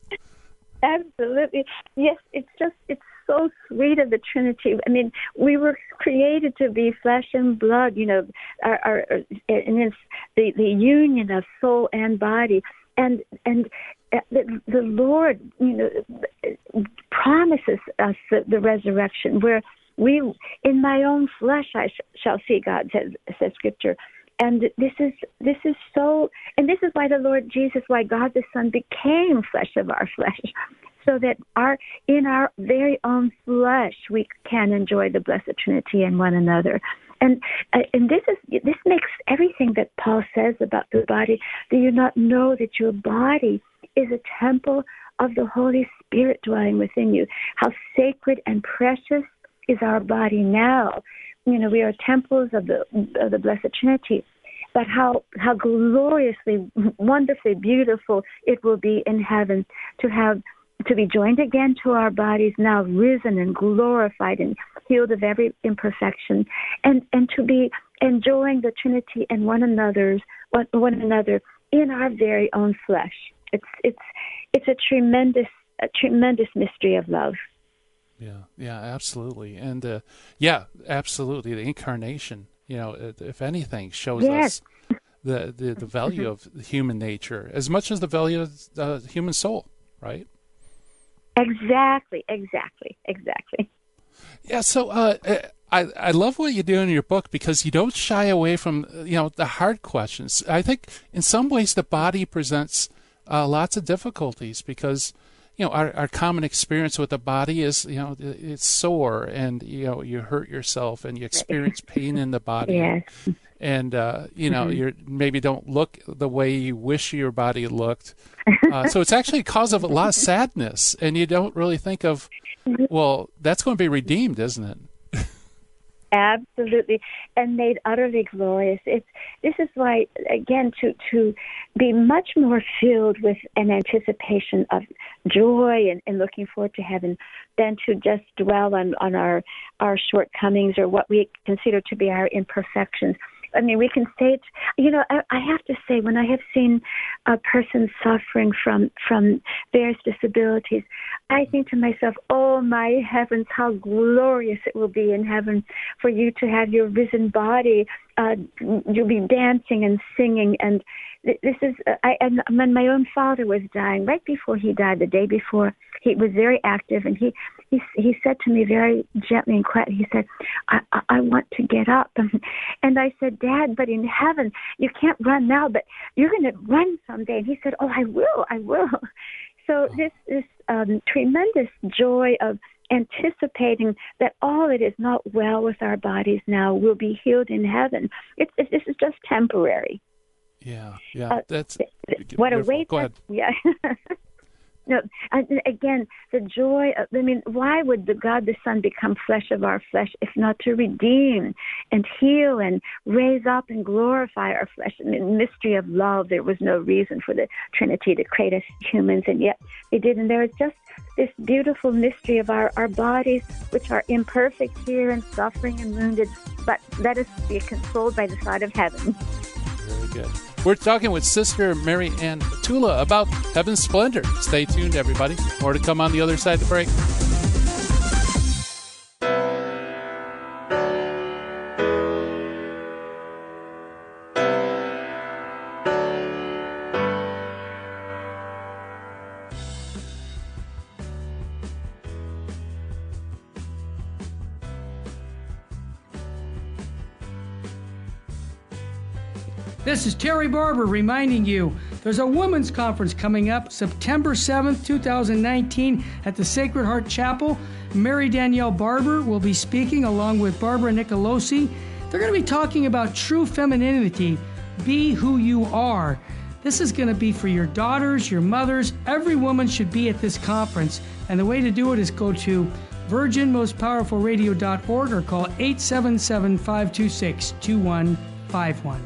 Absolutely. Yes, it's just, it's so sweet of the Trinity. I mean, we were created to be flesh and blood, you know, our, our, and it's the, the union of soul and body. And, and the, the Lord, you know, promises us the, the resurrection where we, in my own flesh, I sh- shall see God, says, says Scripture. And this is this is so, and this is why the Lord Jesus, why God the Son became flesh of our flesh, so that our in our very own flesh we can enjoy the Blessed Trinity and one another. And uh, and this is this makes everything that Paul says about the body. Do you not know that your body is a temple of the Holy Spirit dwelling within you? How sacred and precious is our body now? You know, we are temples of the of the Blessed Trinity. But how how gloriously, wonderfully beautiful it will be in heaven to have to be joined again to our bodies, now risen and glorified and healed of every imperfection, and, and to be enjoying the Trinity and one another's one, one another in our very own flesh. It's it's it's a tremendous a tremendous mystery of love. Yeah, yeah, absolutely, and uh, yeah, absolutely. The incarnation, you know, if anything, shows yes. us the, the the value of human nature as much as the value of the human soul, right? Exactly, exactly, exactly. Yeah, so uh, I I love what you do in your book because you don't shy away from, you know, the hard questions. I think in some ways the body presents uh, lots of difficulties because, you know, our, our common experience with the body is, you know, it's sore and, you know, you hurt yourself and you experience pain in the body. Yes. And, uh, you know, mm-hmm. you maybe don't look the way you wish your body looked. Uh, so it's actually a cause of a lot of sadness. And you don't really think of, well, that's going to be redeemed, isn't it? Absolutely, and made utterly glorious. It's this is why, again, to to be much more filled with an anticipation of joy and, and looking forward to heaven than to just dwell on, on our our shortcomings or what we consider to be our imperfections. I mean, we can say it, you know, I, I have to say, when I have seen a person suffering from, from various disabilities, I think to myself, oh, my heavens, how glorious it will be in heaven for you to have your risen body. Uh, you'll be dancing and singing. And this is, I, and when my own father was dying, right before he died, the day before, he was very active, and he, he, he said to me very gently and quietly, he said, I, I, I want to get up. And I said, Dad, but in heaven, you can't run now, but you're going to run someday. And he said, oh, I will, I will. So this, this um, tremendous joy of anticipating that all that is not well with our bodies now will be healed in heaven. It's, it's, this is just temporary. Yeah, yeah. Uh, that's what a beautiful. weight. Go ahead. Yeah. No, again, the joy of, I mean, why would the God the Son become flesh of our flesh if not to redeem and heal and raise up and glorify our flesh? I mean, mystery of love, there was no reason for the Trinity to create us humans, and yet they did. And there is just this beautiful mystery of our, our bodies, which are imperfect here and suffering and wounded, but let us be consoled by the thought of heaven. Very good. We're talking with Sister Mary Ann Tula about Heaven's Splendor. Stay tuned, everybody. More to come on the other side of the break. This is Terry Barber reminding you there's a women's conference coming up September seventh, twenty nineteen at the Sacred Heart Chapel. Mary Danielle Barber will be speaking along with Barbara Nicolosi. They're going to be talking about true femininity. Be who you are. This is going to be for your daughters, your mothers. Every woman should be at this conference. And the way to do it is go to virgin most powerful radio dot org or call eight seven seven, five two six, two one five one.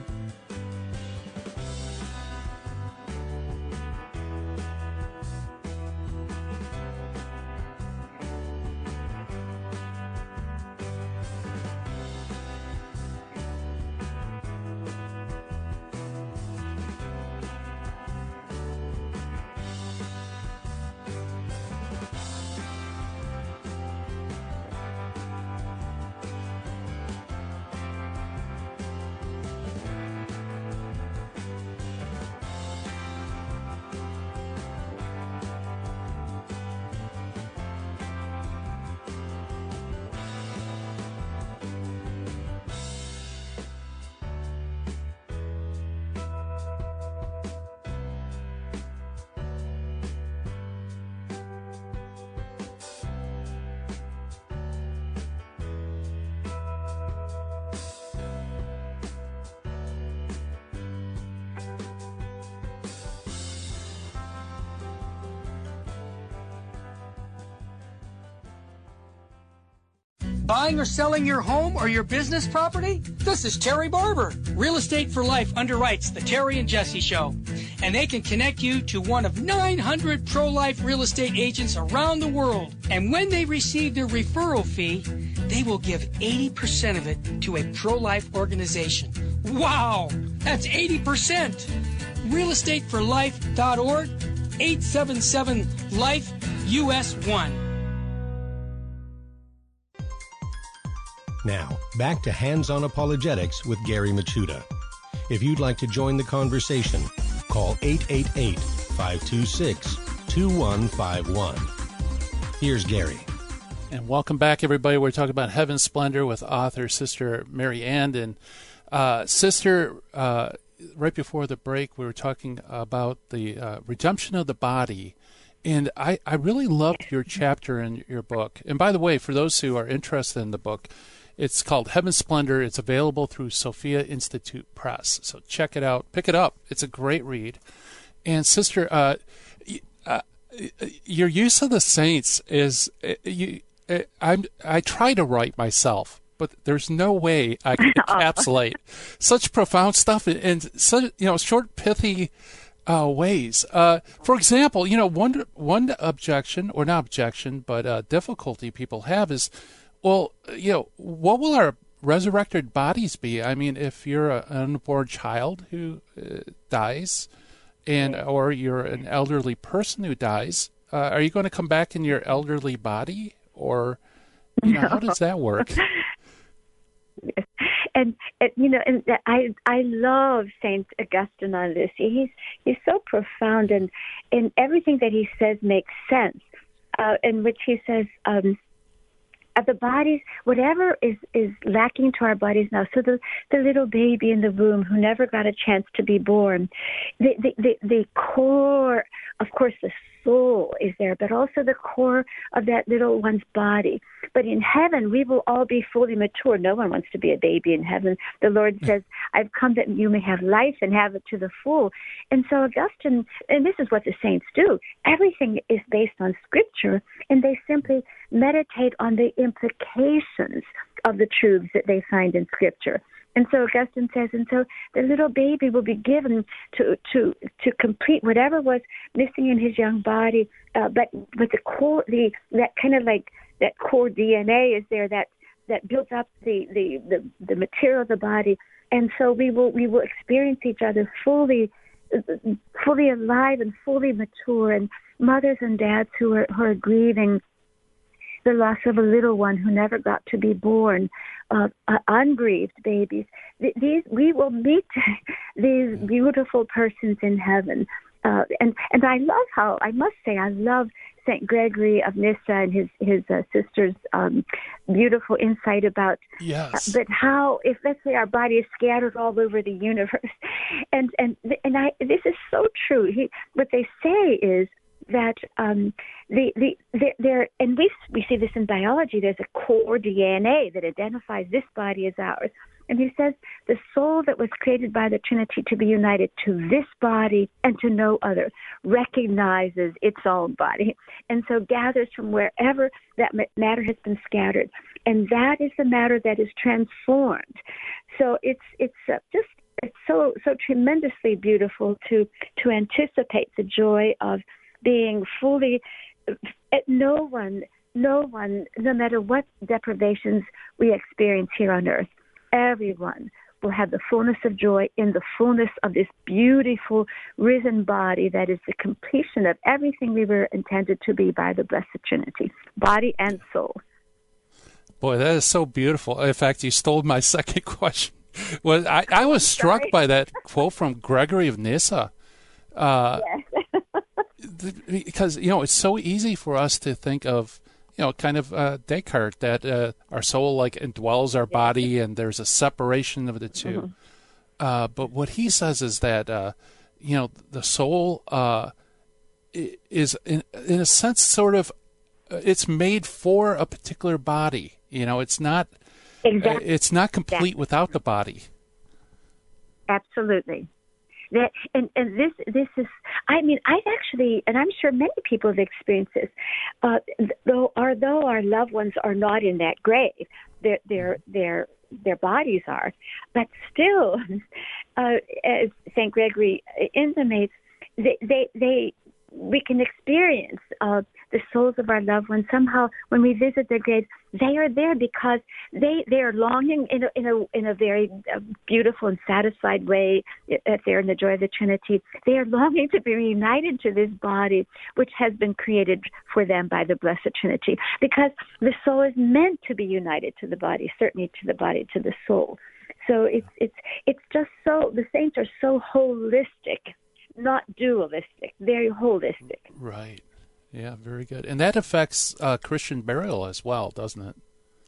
Buying or selling your home or your business property? This is Terry Barber. Real Estate for Life underwrites the Terry and Jesse Show. And they can connect you to one of nine hundred pro-life real estate agents around the world. And when they receive their referral fee, they will give eighty percent of it to a pro-life organization. Wow! That's eighty percent! real estate for life dot org, eight seven seven, life, U S one. Now, back to Hands-On Apologetics with Gary Machuda. If you'd like to join the conversation, call eight eight eight, five two six, two one five one. Here's Gary. And welcome back, everybody. We're talking about Heaven's Splendor with author Sister Mary Ann. And uh, Sister, uh, right before the break, we were talking about the uh, redemption of the body. And I, I really loved your chapter in your book. And by the way, for those who are interested in the book, it's called Heaven's Splendor. It's available through Sophia Institute Press. So check it out. Pick it up. It's a great read. And Sister, uh, uh, your use of the saints is, you, I I try to write myself, but there's no way I can encapsulate such profound stuff in, in such, you know, short, pithy uh, ways. Uh, for example, you know, one one objection, or not objection, but uh, difficulty people have is, well, you know, what will our resurrected bodies be? I mean, if you're a, an unborn child who uh, dies, and or you're an elderly person who dies, uh, are you going to come back in your elderly body? Or, you know, no. How does that work? Yes. And, and you know, and I I love Saint Augustine on this. He's he's so profound, and and everything that he says makes sense. Uh, in which he says, um, of the bodies, whatever is, is lacking to our bodies now. So the the little baby in the womb who never got a chance to be born, the the the, the core, of course, the soul is there, but also the core of that little one's body. But in heaven, we will all be fully mature. No one wants to be a baby in heaven. The Lord says, I've come that you may have life and have it to the full. And so Augustine, and this is what the saints do, everything is based on Scripture, and they simply meditate on the implications of the truths that they find in Scripture. And so Augustine says, and so the little baby will be given to to to complete whatever was missing in his young body, uh, but but the core, the that kind of like that core D N A is there that that builds up the, the, the, the material of the body, and so we will we will experience each other fully fully alive and fully mature. And mothers and dads who are who are grieving the loss of a little one who never got to be born, uh, uh, ungrieved babies. Th- these we will meet these beautiful persons in heaven, uh, and and I love how I must say I love Saint Gregory of Nyssa and his his uh, sister's um, beautiful insight about, yes. uh, but how if let's say our body is scattered all over the universe, and and and I this is so true. He, what they say is that um, the the there and we we see this in biology. There's a core D N A that identifies this body as ours, and he says the soul that was created by the Trinity to be united to this body and to no other recognizes its own body, and so gathers from wherever that matter has been scattered, and that is the matter that is transformed. So it's it's uh, just it's so so tremendously beautiful to to anticipate the joy of being fully, no one, no one, no matter what deprivations we experience here on earth, everyone will have the fullness of joy in the fullness of this beautiful risen body that is the completion of everything we were intended to be by the Blessed Trinity, body and soul. Boy, that is so beautiful. In fact, you stole my second question. Well, I, I was struck Sorry. by that quote from Gregory of Nyssa. Uh, yes. Because, you know, it's so easy for us to think of, you know, kind of uh, Descartes, that uh, our soul, like, indwells our body and there's a separation of the two. Mm-hmm. Uh, but what he says is that, uh, you know, the soul uh, is, in, in a sense, sort of, uh, it's made for a particular body. You know, it's not, exactly. uh, it's not complete exactly. without the body. Absolutely. That and, and this this is I mean I've actually and I'm sure many people have experienced this. Uh, though although our loved ones are not in that grave, their their their their bodies are, but still, uh, as Saint Gregory intimates, they they, they we can experience uh, the souls of our loved ones somehow when we visit their graves. They are there because they, they are longing in a, in a in a very uh, beautiful and satisfied way. If they're in the joy of the Trinity, they are longing to be reunited to this body, which has been created for them by the Blessed Trinity. Because the soul is meant to be united to the body, certainly to the body, to the soul. So it's it's it's just so the saints are so holistic. Not dualistic, very holistic. Right. Yeah, very good. And that affects uh, Christian burial as well, doesn't it?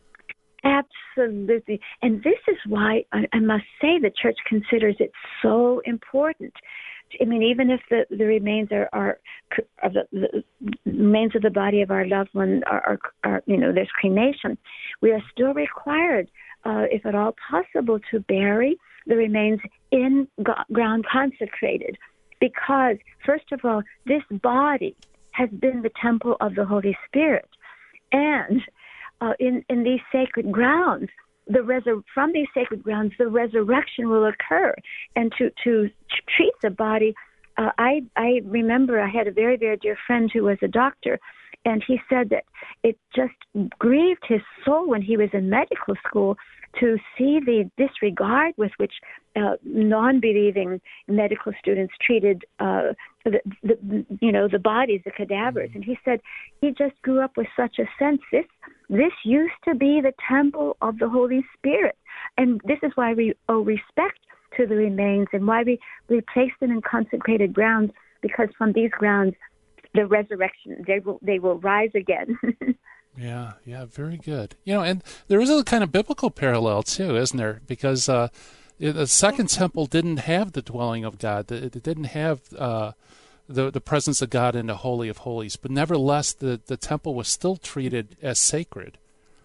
Absolutely. And this is why I, I must say the Church considers it so important. I mean, even if the, the remains are, are of the, the remains of the body of our loved one are, are, are you know, there's cremation, we are still required, uh, if at all possible, to bury the remains in go- ground consecrated. Because, first of all, this body has been the temple of the Holy Spirit. And uh, in, in these sacred grounds, the resur- from these sacred grounds, the resurrection will occur. And to, to treat the body, uh, I, I remember I had a very, very dear friend who was a doctor, and he said that it just grieved his soul when he was in medical school to see the disregard with which uh, non-believing medical students treated uh, the, the, you know, the bodies, the cadavers. And he said he just grew up with such a sense. This, this used to be the temple of the Holy Spirit. And this is why we owe respect to the remains and why we, we place them in consecrated grounds, because from these grounds, the resurrection, they will, they will rise again. Yeah, yeah, very good. You know, and there is a kind of biblical parallel too, isn't there? Because uh, the second temple didn't have the dwelling of God; it didn't have uh, the the presence of God in the Holy of Holies. But nevertheless, the the temple was still treated as sacred.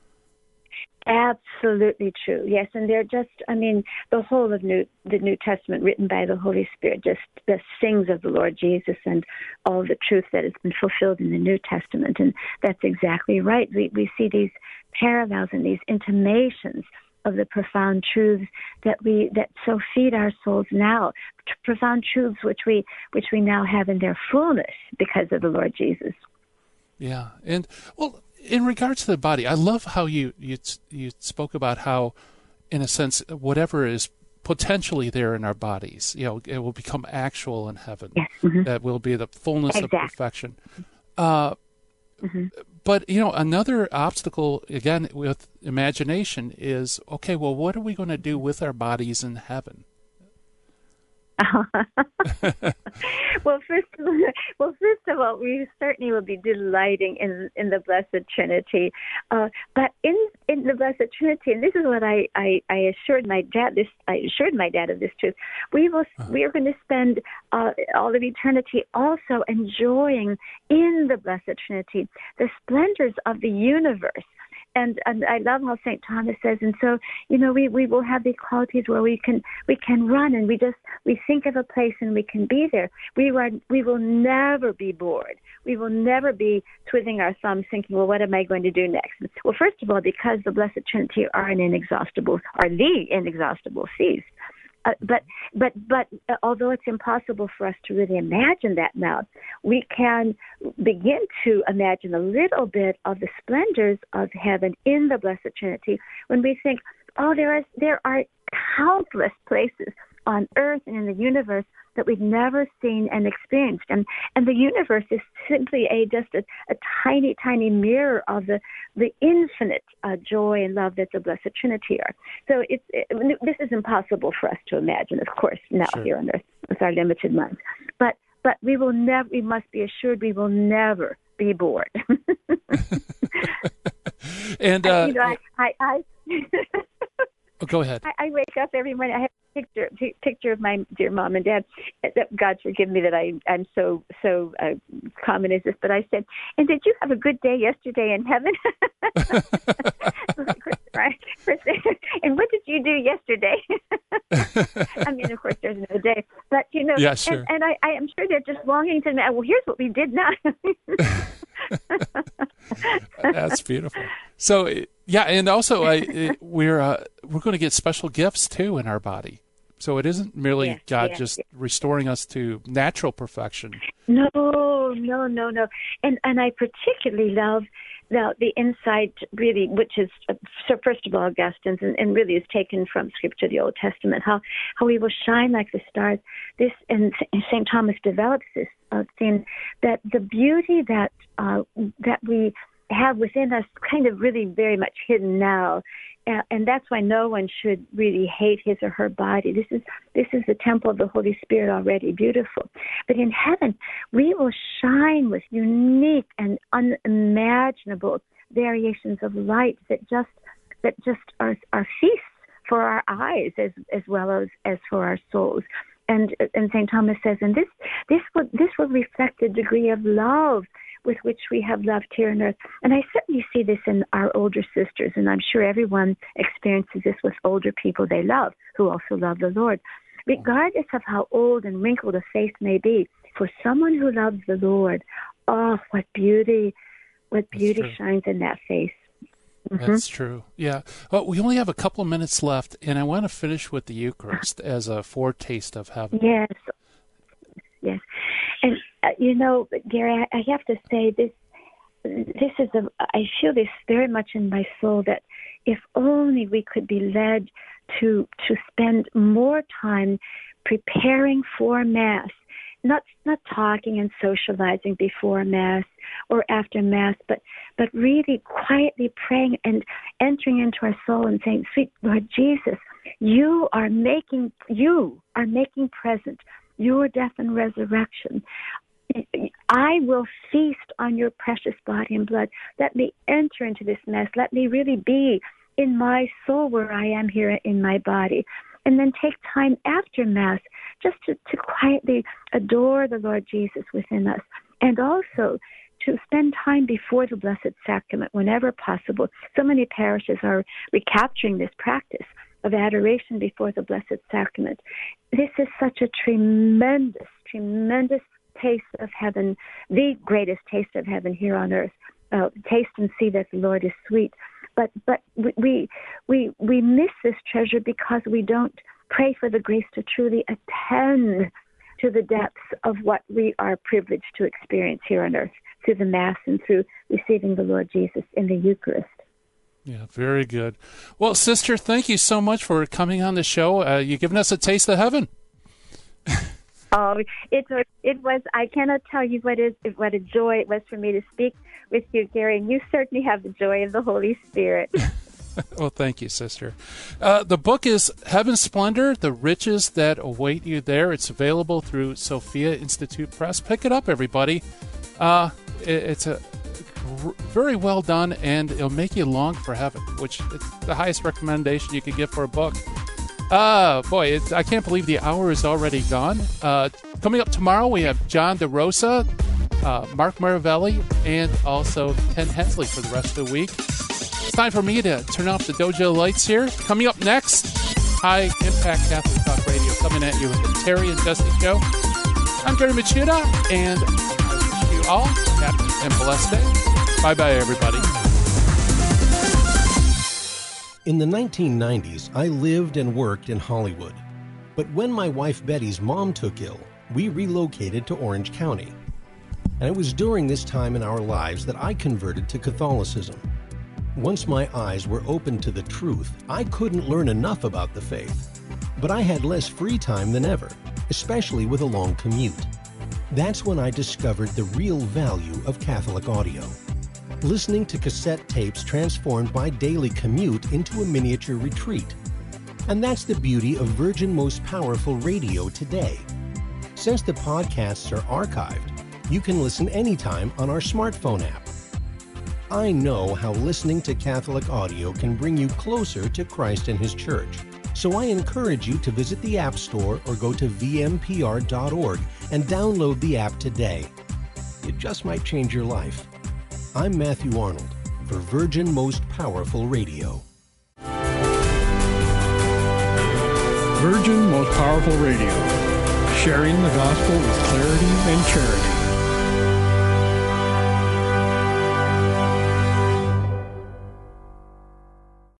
Absolutely true. Yes, and they're just, I mean, the whole of New, the New Testament written by the Holy Spirit just, just sings of the Lord Jesus and all the truth that has been fulfilled in the New Testament. And that's exactly right. We, we see these parallels and these intimations of the profound truths that we that so feed our souls now, profound truths which we which we now have in their fullness because of the Lord Jesus. Yeah, and well, in regards to the body, I love how you, you you spoke about how, in a sense, whatever is potentially there in our bodies, you know, it will become actual in heaven. Yes. Mm-hmm. That will be the fullness exactly. of perfection. Uh, mm-hmm. But, you know, another obstacle, again, with imagination is, okay, well, what are we going to do with our bodies in heaven? well, first of all, well, first of all, we certainly will be delighting in in the Blessed Trinity. Uh, but in in the Blessed Trinity, and this is what I, I, I assured my dad. This I assured my dad of this truth. We will uh-huh. we are going to spend uh, all of eternity also enjoying in the Blessed Trinity the splendors of the universe. And, and I love how Saint Thomas says, and so, you know, we, we will have these qualities where we can we can run and we just, we think of a place and we can be there. We are, we will never be bored. We will never be twiddling our thumbs thinking, well, what am I going to do next? Well, first of all, because the Blessed Trinity are an inexhaustible, are the inexhaustible seas. Uh, but but but uh, although it's impossible for us to really imagine that now, we can begin to imagine a little bit of the splendors of heaven in the Blessed Trinity when we think, oh, there is there are countless places on earth and in the universe that we've never seen and experienced. And and the universe is simply a just a, a tiny, tiny mirror of the, the infinite uh, joy and love that the Blessed Trinity are. So it's it, this is impossible for us to imagine, of course, now sure. here on earth with our limited minds. But but we will never, we must be assured we will never be bored. and, uh, you know, I... I, I oh, go ahead. I, I wake up every morning. I have a picture, p- picture of my dear mom and dad. God forgive me that I, I'm so so uh, common as this, but I said, and did you have a good day yesterday in heaven? Right? And what did you do yesterday? I mean, of course, there's no day. But, you know, know, yeah, sure. and, and I, I am sure they're just longing to know, well, here's what we did now. That's beautiful. So, yeah, and also I, it, we're uh, we're going to get special gifts, too, in our body. So it isn't merely yes, God yes, just yes. restoring us to natural perfection. No, no, no, no. And and I particularly love the, the insight, really, which is, uh, so first of all, Augustine's, and, and really is taken from Scripture, the Old Testament, how, how we will shine like the stars. This, and Saint Thomas develops this uh, theme, that the beauty that uh, that we have within us kind of really very much hidden now. Uh, and that's why no one should really hate his or her body. This is this is the temple of the Holy Spirit, already beautiful. But in heaven, we will shine with unique and unimaginable variations of light that just that just are, are feasts for our eyes as as well as, as for our souls. And and Saint Thomas says, and this this will this will reflect the degree of love with which we have loved here on earth. And I certainly see this in our older sisters, and I'm sure everyone experiences this with older people they love, who also love the Lord. Regardless of how old and wrinkled a face may be, for someone who loves the Lord, oh, what beauty, what beauty shines in that face. Mm-hmm. That's true. Yeah. Well, we only have a couple of minutes left, and I want to finish with the Eucharist as a foretaste of heaven. Yes. Yes. And, uh, you know, Gary, I, I have to say this, this is a, I feel this very much in my soul, that if only we could be led to, to spend more time preparing for Mass, not, not talking and socializing before Mass or after Mass, but, but really quietly praying and entering into our soul and saying, sweet Lord Jesus, you are making, you are making present your death and resurrection. I will feast on your precious body and blood. Let me enter into this Mass. Let me really be in my soul where I am here in my body. And then take time after Mass just to, to quietly adore the Lord Jesus within us. And also to spend time before the Blessed Sacrament whenever possible. So many parishes are recapturing this practice of adoration before the Blessed Sacrament. This is such a tremendous, tremendous taste of heaven, the greatest taste of heaven here on earth. Uh, taste and see that the Lord is sweet. But but we we we miss this treasure because we don't pray for the grace to truly attend to the depths of what we are privileged to experience here on earth through the Mass and through receiving the Lord Jesus in the Eucharist. Yeah, very good. Well, Sister, thank you so much for coming on the show. Uh, you've given us a taste of heaven. Oh, it was, it was, I cannot tell you what is what a joy it was for me to speak with you, Gary, and you certainly have the joy of the Holy Spirit. Well, thank you, Sister. Uh, the book is Heaven's Splendor, The Riches That Await You There. It's available through Sophia Institute Press. Pick it up, everybody. Uh, it, it's a very well done, and it'll make you long for heaven, which is the highest recommendation you could give for a book. Uh, boy, it's, I can't believe the hour is already gone. Uh, coming up tomorrow, we have John DeRosa, uh, Mark Maravelli, and also Ken Hensley for the rest of the week. It's time for me to turn off the dojo lights here. Coming up next, High Impact Catholic Talk Radio, coming at you with the Terry and Jesse Show. I'm Gary Machuda, and I wish you all a happy and blessed day. Bye-bye, everybody. In the nineteen nineties, I lived and worked in Hollywood. But when my wife Betty's mom took ill, we relocated to Orange County. And it was during this time in our lives that I converted to Catholicism. Once my eyes were opened to the truth, I couldn't learn enough about the faith. But I had less free time than ever, especially with a long commute. That's when I discovered the real value of Catholic audio. Listening to cassette tapes transformed my daily commute into a miniature retreat. And that's the beauty of Virgin Most Powerful Radio today. Since the podcasts are archived, you can listen anytime on our smartphone app. I know how listening to Catholic audio can bring you closer to Christ and His Church. So I encourage you to visit the App Store or go to v m p r dot org and download the app today. It just might change your life. I'm Matthew Arnold for Virgin Most Powerful Radio. Virgin Most Powerful Radio. sharing the gospel with clarity and charity.